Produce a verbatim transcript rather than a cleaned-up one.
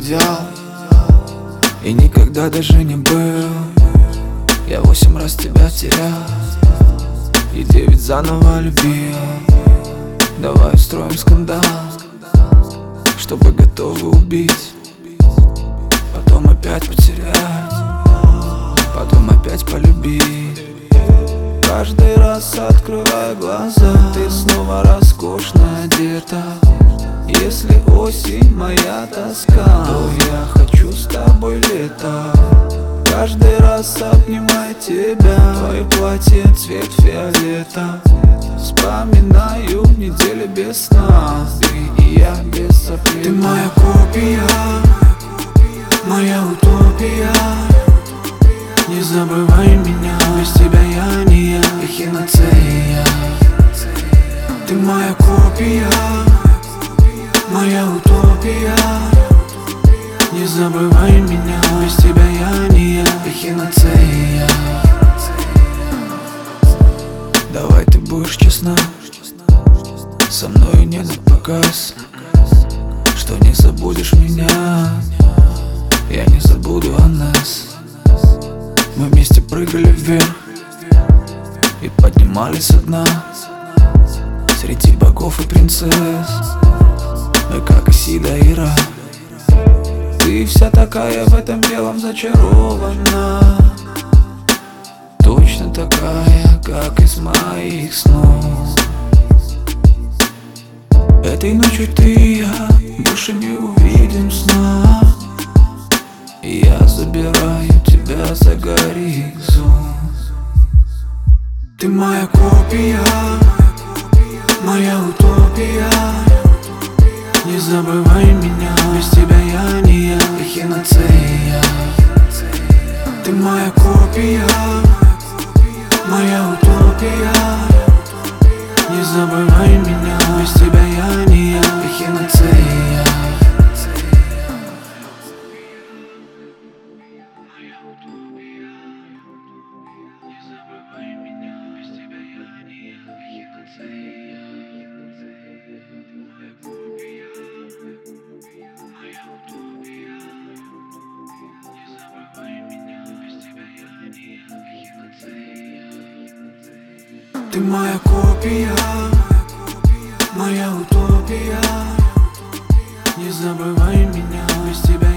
идеал и никогда даже не был. Я восемь раз тебя терял и девять заново любил. Давай устроим скандал, чтобы готовы убить, потом опять потерять, потом опять полюбить. Каждый раз открывая глаза, ты снова роскошно одета. Если осень моя тоска, то я хочу с тобой лето. Каждый раз обнимая тебя, твое платье цвет фиолета. Вспоминаю недели без сна, ты и я без соплей. Ты моя копия, моя утопия. Не забывай меня, без тебя я не я, эхинацея. Ты моя копия, моя утопия. Не забывай меня, без тебя я не я, эхинацея. Давай ты будешь честна, со мной не напоказ, что не забудешь меня, я не забуду о нас. Мы вместе прыгали вверх и поднимались со дна, среди богов и принцесс мы как Исида и Ра. Ты вся такая в этом белом зачарована, точно такая, как из моих снов. Этой ночью ты и я больше не увидим сна. Я забираю тебя за горизонт. Ты моя копия, моя утопия. Не забывай меня, без тебя я не я, эхинацея. Ты моя копия, моя утопия. Не забывай меня, без тебя я не я, эхинацея. Ты моя копия, моя утопия. Не забывай меня, без тебя